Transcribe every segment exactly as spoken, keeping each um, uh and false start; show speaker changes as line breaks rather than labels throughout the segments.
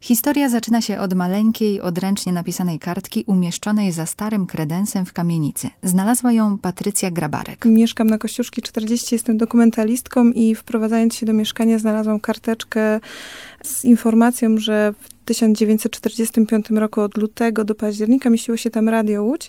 Historia zaczyna się od maleńkiej, odręcznie napisanej kartki umieszczonej za starym kredensem w kamienicy. Znalazła ją Patrycja Grabarek.
Mieszkam na Kościuszki czterdzieści, jestem dokumentalistką i wprowadzając się do mieszkania znalazłam karteczkę z informacją, że w tysiąc dziewięćset czterdziestym piątym roku od lutego do października mieściło się tam Radio Łódź.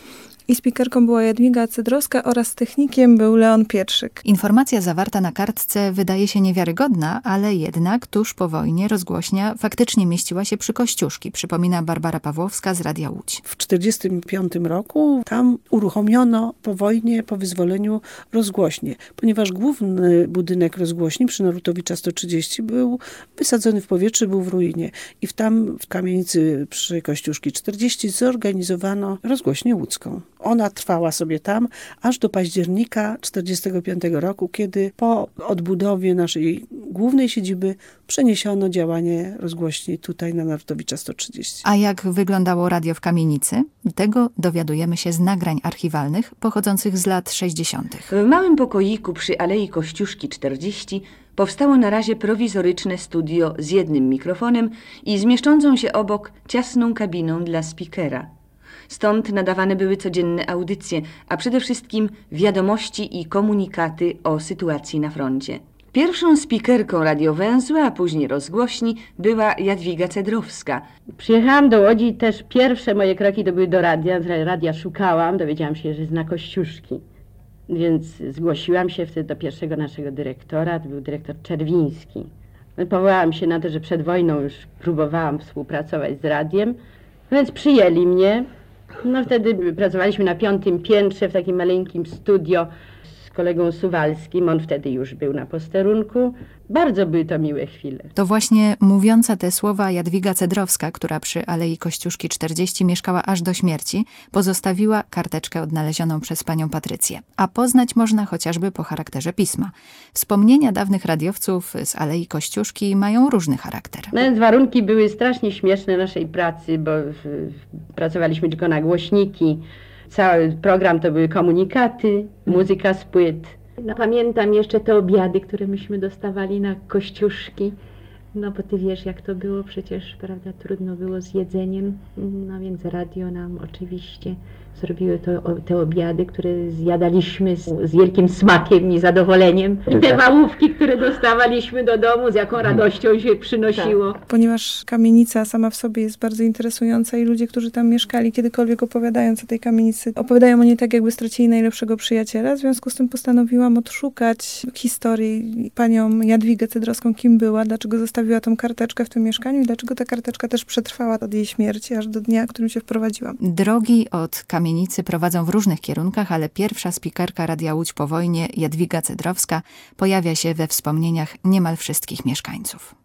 I spikerką była Jadwiga Cedrowska oraz technikiem był Leon Pietrzyk.
Informacja zawarta na kartce wydaje się niewiarygodna, ale jednak tuż po wojnie rozgłośnia faktycznie mieściła się przy Kościuszki, przypomina Barbara Pawłowska z Radia Łódź.
W tysiąc dziewięćset czterdziestym piątym roku tam uruchomiono po wojnie, po wyzwoleniu rozgłośnię, ponieważ główny budynek rozgłośni przy Narutowicza sto trzydzieści był wysadzony w powietrze, był w ruinie. I w tam w kamienicy przy Kościuszki czterdzieści zorganizowano rozgłośnię łódzką. Ona trwała sobie tam aż do października tysiąc dziewięćset czterdziestego piątego roku, kiedy po odbudowie naszej głównej siedziby przeniesiono działanie rozgłośni tutaj na Narutowicza sto trzydzieści.
A jak wyglądało radio w kamienicy? Tego dowiadujemy się z nagrań archiwalnych pochodzących z lat sześćdziesiątych.
W małym pokoiku przy Alei Kościuszki czterdzieści powstało na razie prowizoryczne studio z jednym mikrofonem i zmieszczącą się obok ciasną kabiną dla spikera. Stąd nadawane były codzienne audycje, a przede wszystkim wiadomości i komunikaty o sytuacji na froncie. Pierwszą spikerką radiowęzła, a później rozgłośni była Jadwiga Cedrowska.
Przyjechałam do Łodzi i też pierwsze moje kroki to były do radia. Radia szukałam, dowiedziałam się, że jest na Kościuszki. Więc zgłosiłam się wtedy do pierwszego naszego dyrektora, to był dyrektor Czerwiński. Powołałam się na to, że przed wojną już próbowałam współpracować z radiem, więc przyjęli mnie. No wtedy pracowaliśmy na piątym piętrze w takim maleńkim studio z kolegą Suwalskim. On wtedy już był na posterunku. Bardzo były to miłe chwile.
To właśnie mówiąca te słowa Jadwiga Cedrowska, która przy Alei Kościuszki czterdzieści mieszkała aż do śmierci, pozostawiła karteczkę odnalezioną przez panią Patrycję. A poznać można chociażby po charakterze pisma. Wspomnienia dawnych radiowców z Alei Kościuszki mają różny charakter.
No więc warunki były strasznie śmieszne naszej pracy, bo w, pracowaliśmy tylko na głośniki. Cały program to były komunikaty, muzyka z płyt.
No, pamiętam jeszcze te obiady, które myśmy dostawali na Kościuszki. No bo ty wiesz, jak to było, przecież, prawda, trudno było z jedzeniem. No więc radio nam oczywiście zrobiły to, te obiady, które zjadaliśmy z, z wielkim smakiem i zadowoleniem. I te wałówki, które dostawaliśmy do domu, z jaką radością się przynosiło.
Tak. Ponieważ kamienica sama w sobie jest bardzo interesująca i ludzie, którzy tam mieszkali, kiedykolwiek opowiadając o tej kamienicy, opowiadają o niej tak, jakby stracili najlepszego przyjaciela. W związku z tym postanowiłam odszukać historii panią Jadwigę Cedrowską, kim była, dlaczego zostawiła tą karteczkę w tym mieszkaniu i dlaczego ta karteczka też przetrwała od jej śmierci, aż do dnia, w którym się wprowadziłam.
Drogi od kamienicy prowadzą w różnych kierunkach, ale pierwsza spikerka Radia Łódź po wojnie, Jadwiga Cedrowska, pojawia się we wspomnieniach niemal wszystkich mieszkańców.